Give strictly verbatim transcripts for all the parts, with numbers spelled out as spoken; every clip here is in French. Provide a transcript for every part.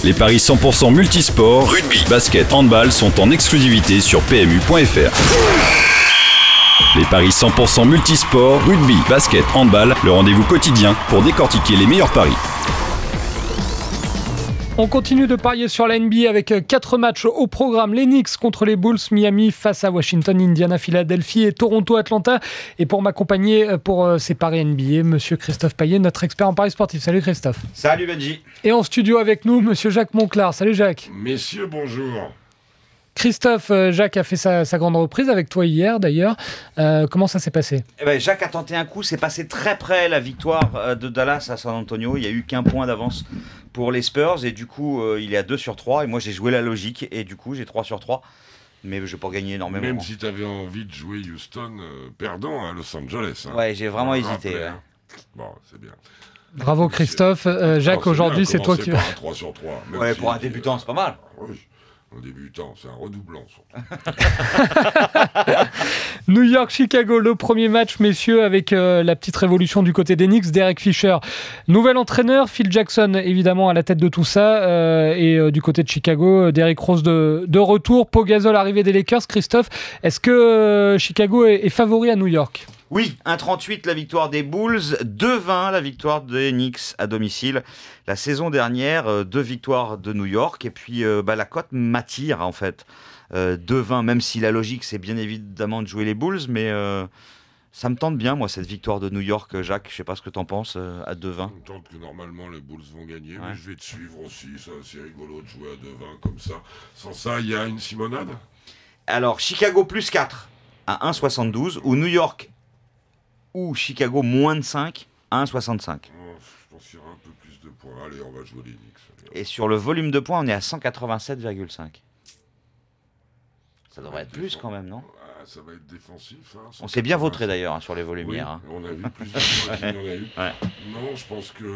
Les paris cent pour cent multisport, rugby, basket, handball sont en exclusivité sur P M U point F R. Les paris cent pour cent multisport, rugby, basket, handball, le rendez-vous quotidien pour décortiquer les meilleurs paris. On continue de parier sur la N B A avec quatre matchs au programme. Les Knicks contre les Bulls, Miami face à Washington, Indiana, Philadelphie et Toronto, Atlanta. Et pour m'accompagner pour ces paris N B A, monsieur Christophe Payet, notre expert en paris sportif. Salut Christophe. Salut Benji. Et en studio avec nous, monsieur Jacques Monclar. Salut Jacques. Messieurs, bonjour. Christophe, Jacques a fait sa, sa grande reprise avec toi hier d'ailleurs. Euh, comment ça s'est passé ? Eh ben, Jacques a tenté un coup, c'est passé très près la victoire de Dallas à San Antonio. Il n'y a eu qu'un point d'avance pour les Spurs et du coup euh, il est à deux sur trois et moi j'ai joué la logique et du coup j'ai trois sur trois. Mais je n'ai pas gagné énormément. Même si tu avais envie de jouer Houston euh, perdant à Los Angeles. Hein. Ouais, j'ai vraiment hésité. Ouais. Bon, c'est bien. Bravo Christophe. Euh, Jacques, alors, aujourd'hui c'est toi qui... par un trois sur trois. Ouais, si pour un débutant c'est pas mal. Oui. Un débutant, c'est un redoublant surtout. New York-Chicago, le premier match, messieurs, avec euh, la petite révolution du côté des Knicks, Derek Fisher. Nouvel entraîneur, Phil Jackson, évidemment, à la tête de tout ça. Euh, et euh, du côté de Chicago, Derrick Rose de, de retour. Pau Gasol, arrivée des Lakers. Christophe, est-ce que euh, Chicago est, est favori à New York ? Oui, un trente-huit la victoire des Bulls, deux vingt la victoire des Knicks à domicile. La saison dernière, deux victoires de New York et puis euh, bah, la cote m'attire en fait. Euh, deux vingt, même si la logique c'est bien évidemment de jouer les Bulls, mais euh, ça me tente bien moi cette victoire de New York, Jacques. Je sais pas ce que t'en penses euh, à deux vingt. Ça me tente que normalement les Bulls vont gagner, ouais. mais je vais te suivre aussi. Ça, c'est rigolo de jouer à deux vingt comme ça. Sans ça, il y a une Simonade. Alors Chicago plus quatre à un virgule soixante-douze ou New York ou Chicago moins de cinq à un virgule soixante-cinq. Oh, je pense qu'il y aura un peu plus de points. Allez, on va jouer les Knicks. Et sur le volume de points, on est à cent quatre-vingt-sept virgule cinq. Ça devrait être plus quand même, non ? Ah, ça va être défensif. Hein, on s'est bien vautré d'ailleurs hein, sur les volumes oui, hier. Hein. On a vu plus de points qu'il y en a eu. Ouais. Non, je pense que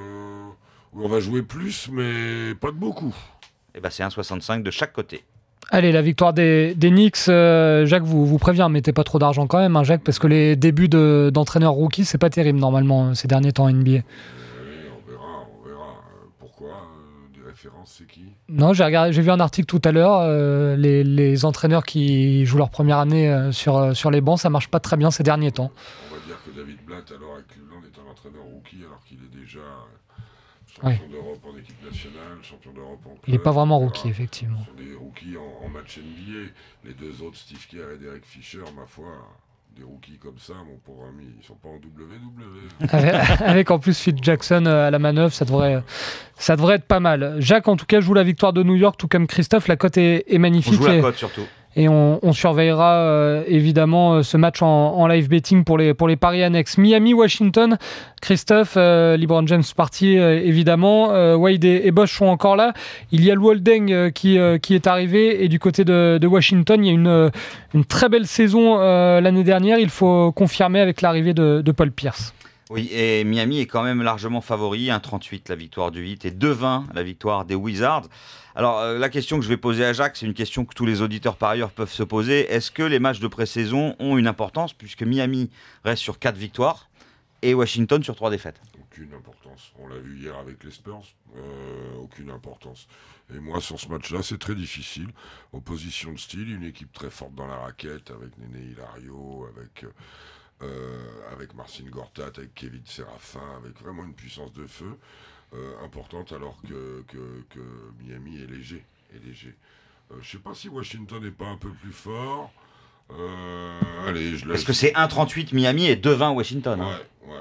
oui, on va jouer plus, mais pas de beaucoup. Et ben c'est un virgule soixante-cinq de chaque côté. Allez, la victoire des, des Knicks, euh, Jacques vous, vous prévient, mettez pas trop d'argent quand même, hein, Jacques, parce que les débuts de, d'entraîneurs rookies, c'est pas terrible normalement ces derniers temps en N B A. Oui, on verra, on verra. Pourquoi euh, des références, c'est qui ? Non, j'ai, regardé, j'ai vu un article tout à l'heure, euh, les, les entraîneurs qui jouent leur première année euh, sur, euh, sur les bancs, ça marche pas très bien ces derniers temps. On va dire que David Blatt, à l'heure actuelle, est un entraîneur rookie, alors qu'il est déjà... champion ouais. d'Europe en équipe nationale, champion d'Europe en club. Il n'est pas vraiment rookie, effectivement. Ce sont des rookies en, en match N B A. Les deux autres, Steve Kerr et Derek Fisher, ma foi, des rookies comme ça, mon pauvre ami, ils ne sont pas en W W. avec, avec en plus Phil Jackson à la manœuvre, ça devrait, ça devrait être pas mal. Jacques, en tout cas, joue la victoire de New York, tout comme Christophe. La cote est, est magnifique. On joue et... la cote surtout. Et on, on surveillera euh, évidemment euh, ce match en, en live betting pour les, pour les paris annexes. Miami-Washington, Christophe, euh, LeBron James parti euh, évidemment. Euh, Wade et, et Bosh sont encore là. Il y a Lou Holding euh, qui, euh, qui est arrivé. Et du côté de, de Washington, il y a une, une très belle saison euh, l'année dernière. Il faut confirmer avec l'arrivée de, de Paul Pierce. Oui, et Miami est quand même largement favori. un virgule trente-huit la victoire du Heat et deux virgule vingt la victoire des Wizards. Alors, euh, la question que je vais poser à Jacques, c'est une question que tous les auditeurs parieurs peuvent se poser. Est-ce que les matchs de pré-saison ont une importance, puisque Miami reste sur quatre victoires et Washington sur trois défaites ? Aucune importance. On l'a vu hier avec les Spurs. Euh, aucune importance. Et moi, sur ce match-là, c'est très difficile. Opposition de style, une équipe très forte dans la raquette, avec Néné Hilario, avec... Euh, avec Marcin Gortat, avec Kevin Séraphin, avec vraiment une puissance de feu euh, importante, alors que, que, que Miami est léger. Est léger. Euh, je ne sais pas si Washington n'est pas un peu plus fort. Euh, allez, je Parce que c'est un virgule trente-huit Miami et deux virgule vingt Washington. Ouais, hein. ouais.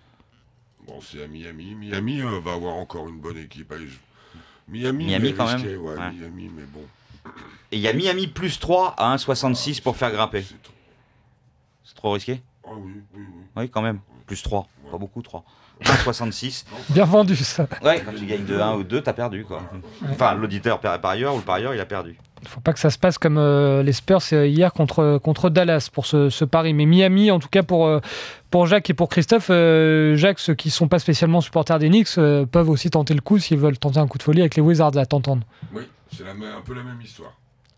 Bon, c'est à Miami. Miami euh, va avoir encore une bonne équipe. Allez, je... Miami, Miami quand risqué, même. Ouais, Ouais. Miami, mais bon. Et il y a Miami plus trois à un virgule soixante-six Ah, pour faire grimper. C'est trop. C'est trop risqué ? Ah oui, oui, oui. Oui, quand même. Plus trois. Ouais. Pas beaucoup, trois. un virgule soixante-six. Bien vendu, ça. Ouais, quand tu gagnes de un ou deux, t'as perdu, quoi. Enfin, l'auditeur parieur ou le parieur, il a perdu. Il ne faut pas que ça se passe comme euh, les Spurs euh, hier contre, contre Dallas pour ce, ce pari. Mais Miami, en tout cas pour, euh, pour Jacques et pour Christophe, euh, Jacques, ceux qui ne sont pas spécialement supporters des Knicks, euh, peuvent aussi tenter le coup s'ils veulent tenter un coup de folie avec les Wizards, à t'entendre. Oui, c'est la même- un peu la même histoire.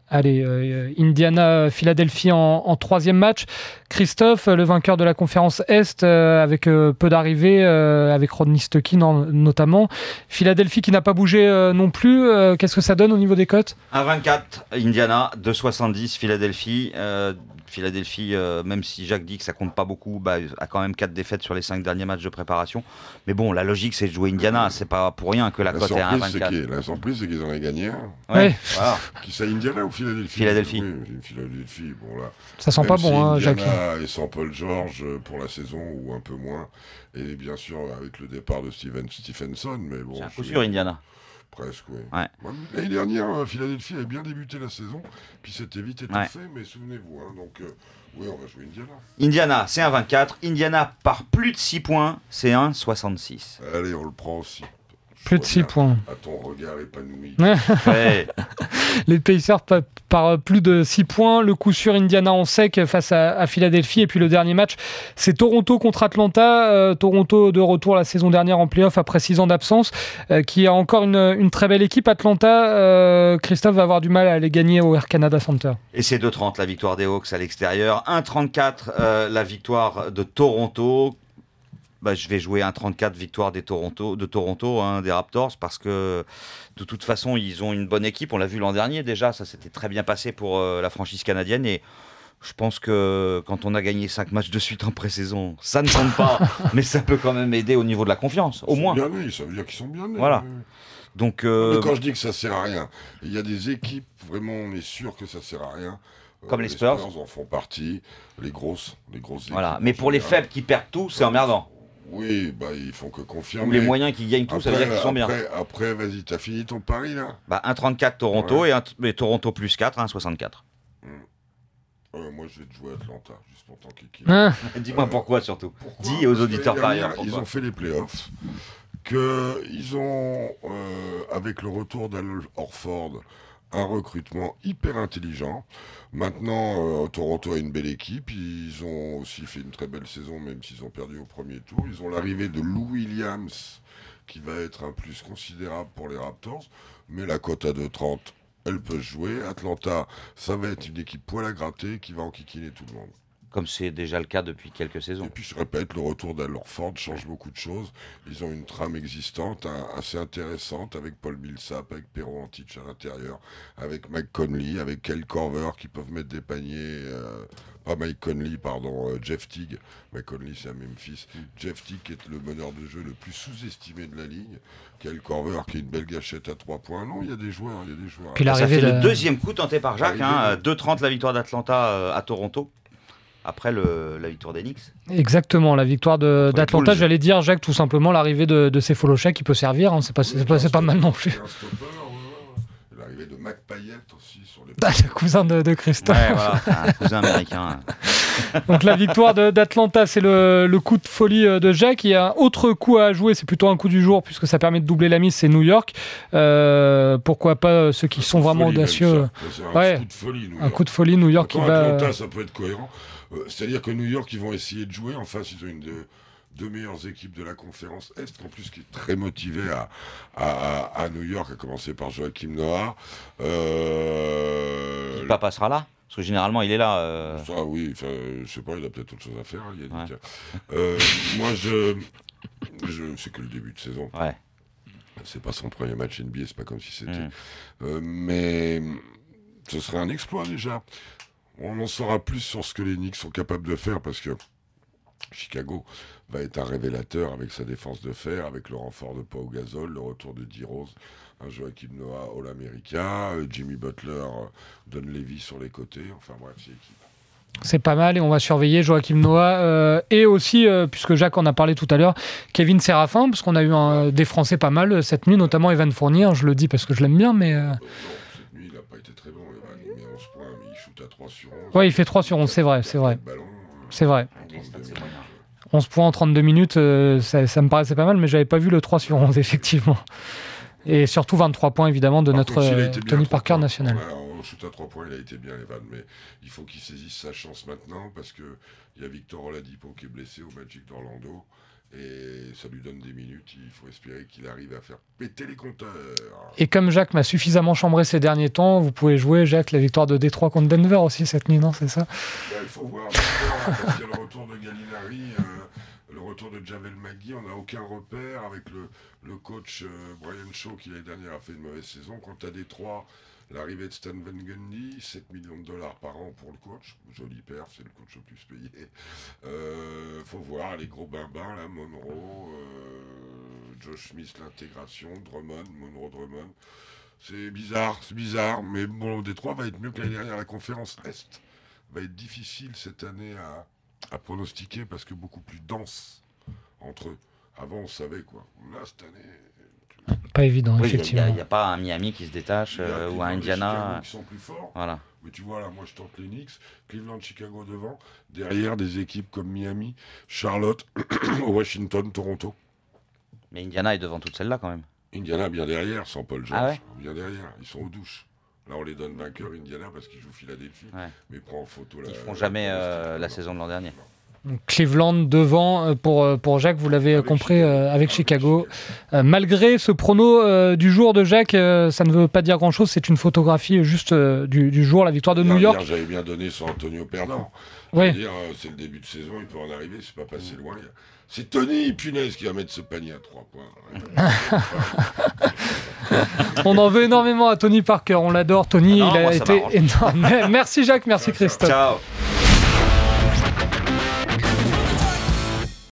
Allez, euh, Indiana-Philadelphie en, en troisième match. Christophe, le vainqueur de la conférence Est, euh, avec euh, peu d'arrivées, euh, avec Rodney Stuckey en, notamment. Philadelphie qui n'a pas bougé euh, non plus. Euh, qu'est-ce que ça donne au niveau des cotes ? un virgule vingt-quatre, Indiana, deux virgule soixante-dix, Philadelphie. Euh, Philadelphie, euh, même si Jacques dit que ça compte pas beaucoup, bah, a quand même quatre défaites sur les cinq derniers matchs de préparation. Mais bon, la logique, c'est de jouer Indiana. C'est pas pour rien que la, la cote est à un virgule vingt-quatre. La surprise, c'est qu'ils en aient gagné un. Ouais. Ouais. Voilà. Qui ça, Indiana ou Philadelphie ? Philadelphie. Oui, Philadelphie. Bon, là, ça sent pas si bon, hein, Jacques. Indiana et sans Paul George pour la saison ou un peu moins. Et bien sûr, avec le départ de Steven Stephenson. Mais bon, c'est un coup sûr, Indiana. Presque, oui. Ouais. L'année dernière, Philadelphie avait bien débuté la saison, puis c'était vite étouffé, ouais. Mais souvenez-vous, hein, donc euh, oui, on va jouer Indiana. Indiana, c'est un virgule vingt-quatre. Indiana par plus de six points, c'est un virgule soixante-six. Allez, on le prend aussi. Plus de six points. À ton regard épanoui. Ouais. Les Pacers par, par plus de six points. Le coup sur Indiana en sec face à, à Philadelphie. Et puis le dernier match, c'est Toronto contre Atlanta. Euh, Toronto de retour la saison dernière en play-off après six ans d'absence. Euh, qui a encore une, une très belle équipe. Atlanta, euh, Christophe va avoir du mal à aller gagner au Air Canada Center. Et c'est deux virgule trente la victoire des Hawks à l'extérieur. un virgule trente-quatre euh, la victoire de Toronto. Bah, je vais jouer un trente-quatre victoire des Toronto, de Toronto, hein, des Raptors, parce que de toute façon, ils ont une bonne équipe. On l'a vu l'an dernier déjà, ça s'était très bien passé pour euh, la franchise canadienne. Et je pense que quand on a gagné cinq matchs de suite en pré-saison, ça ne compte pas, mais ça peut quand même aider au niveau de la confiance, au ils moins. Sont bien nés, ça veut dire qu'ils sont bien nés. Voilà. Mais... Donc, euh... mais quand je dis que ça sert à rien, il y a des équipes, vraiment, on est sûr que ça sert à rien. Comme euh, les Spurs. Les Spurs en font partie, les grosses, les grosses équipes. Voilà. Mais pour les faibles qui perdent tout, c'est emmerdant. Oui, bah, ils font que confirmer. Ou les moyens qui gagnent tout, après, ça veut dire qu'ils sont après, bien. Après, vas-y, t'as fini ton pari, là bah, un virgule trente-quatre Toronto, ouais. et, un, et Toronto plus quatre, un virgule soixante-quatre. Hum. Euh, moi, je vais te jouer Atlanta, juste pour tant qu'il ah. Dis-moi euh, pourquoi, surtout. Pourquoi Dis aux auditeurs par ailleurs. Ils ont fait les playoffs, qu'ils ont, euh, avec le retour d'Al Horford, un recrutement hyper intelligent. Maintenant, euh, Toronto a une belle équipe. Ils ont aussi fait une très belle saison, même s'ils ont perdu au premier tour. Ils ont l'arrivée de Lou Williams, qui va être un plus considérable pour les Raptors. Mais la cote à deux virgule trente, elle peut jouer. Atlanta, ça va être une équipe poil à gratter qui va enquiquiner tout le monde. Comme c'est déjà le cas depuis quelques saisons. Et puis je répète, le retour d'Al Horford change beaucoup de choses. Ils ont une trame existante hein, assez intéressante avec Paul Millsap, avec Pero Antic à l'intérieur, avec Mike Conley, avec Kyle Korver qui peuvent mettre des paniers. Euh, pas Mike Conley, pardon, euh, Jeff Teague. Mike Conley c'est à Memphis. Mm. Jeff Teague qui est le meneur de jeu le plus sous-estimé de la ligue. Kyle Korver qui est une belle gâchette à trois points. Non, il y a des joueurs, il y a des joueurs. Ça fait de... le deuxième coup tenté par Jacques. Hein, deux virgule trente la victoire d'Atlanta euh, à Toronto. Après le, la victoire des Knicks. Exactement, la victoire de, d'Atlanta. J'allais dire, Jacques, tout simplement, l'arrivée de, de Sefolosha qui peut servir. Hein, c'est pas, c'est pas, c'est pas mal non plus. L'arrivée de Mac Payet aussi sur les... Ah, le cousin de, de Christophe. Ouais, voilà, un cousin américain. Donc la victoire de, d'Atlanta, c'est le, le coup de folie de Jacques. Il y a un autre coup à jouer, c'est plutôt un coup du jour, puisque ça permet de doubler la mise, c'est New York. Euh, pourquoi pas ceux qui sont vraiment audacieux. C'est un ouais, coup de folie, New York. Un coup de folie, New York. Quand qui va... Atlanta, ça peut être cohérent. Euh, c'est-à-dire que New York, ils vont essayer de jouer. En face, ils ont une de, deux meilleures équipes de la conférence Est, en plus qui est très motivée à, à, à New York, à commencer par Joachim Noah. Euh... Qui pas passera là parce que généralement il est là. Euh... Ça oui, je sais pas, il a peut-être autre chose à faire. Hein, Yannick. Ouais. Euh, moi, je, je, c'est que le début de saison. Ouais. C'est pas son premier match N B A, c'est pas comme si c'était. Mmh. Euh, mais ce serait un exploit déjà. On en saura plus sur ce que les Knicks sont capables de faire parce que Chicago va être un révélateur avec sa défense de fer, avec le renfort de Pau Gasol, le retour de D. Rose, un Joachim Noah All-America, euh, Jimmy Butler, euh, Don Levy sur les côtés, enfin bref, c'est équipe. C'est pas mal et on va surveiller Joachim Noah euh, et aussi, euh, puisque Jacques en a parlé tout à l'heure, Kevin Séraphin, parce qu'on a eu un, des Français pas mal cette nuit, notamment Evan Fournier, je le dis parce que je l'aime bien, mais... Euh... Euh, non, cette nuit, il n'a pas été très bon, Evan, il met onze points, mais il shoot à trois sur onze. Ouais, il fait trois sur onze, c'est vrai, c'est vrai. Ballon, c'est vrai. onze points en trente-deux minutes, euh, ça, ça me paraissait pas mal, mais j'avais pas vu le trois sur onze, effectivement. Et surtout vingt-trois points, évidemment, de Par notre euh, Tony Parker points. national. Ouais, en shoot à trois points, il a été bien, Evan, mais il faut qu'il saisisse sa chance maintenant, parce qu'il y a Victor Oladipo qui est blessé au Magic d'Orlando, Et ça lui donne des minutes, il faut espérer qu'il arrive à faire péter les compteurs. Et comme Jacques m'a suffisamment chambré ces derniers temps, vous pouvez jouer, Jacques, la victoire de Détroit contre Denver aussi cette nuit, non, c'est ça? Ben, il faut voir, parce qu'il y a le retour de Gallinari, euh, le retour de Javel McGee, on n'a aucun repère avec le, le coach euh, Brian Shaw qui l'année dernière a fait une mauvaise saison. Quant à Détroit, l'arrivée de Stan Van Gundy, sept millions de dollars par an pour le coach, joli perf, c'est le coach le plus payé. Euh, faut voir les gros bambins, là, Monroe, euh, Josh Smith, l'intégration, Drummond, Monroe, Drummond. C'est bizarre, c'est bizarre, mais bon, Détroit va être mieux que l'année dernière. La conférence Est va être difficile cette année à, à pronostiquer parce que beaucoup plus dense entre eux. Avant, on savait quoi. Là, cette année. Pas évident, oui, effectivement. Il n'y a, a pas un Miami qui se détache euh, ou un Indiana. Qui sont plus forts. Voilà. Mais tu vois, là, moi, je tente les Knicks, Cleveland, Chicago devant. Derrière, des équipes comme Miami, Charlotte, Washington, Toronto. Mais Indiana est devant toutes celles-là quand même. Indiana bien derrière, sans Paul George. Ah ouais bien derrière. Ils sont aux douches. Là, on les donne vainqueurs Indiana parce qu'ils jouent Philadelphie. Ouais. Mais prends en photo Ils la, feront jamais la, euh, la non. saison de l'an dernier. Donc, Cleveland devant pour, pour Jacques, vous l'avez Avec compris, Chicago. euh, avec Avec Chicago. Chicago. Euh, malgré ce prono euh, du jour de Jacques, euh, ça ne veut pas dire grand-chose, c'est une photographie juste euh, du, du jour, la victoire de New Hier, York. J'avais bien donné sur Antonio perdant. Ouais. Dire, euh, c'est le début de saison, il peut en arriver, c'est pas passé loin. Il y a- C'est Tony, punaise, qui va mettre ce panier à trois points. On en veut énormément à Tony Parker, on l'adore. Tony, Ah non, il a moi, ça été m'arrange. énorme. Merci Jacques, merci Christophe. Ciao.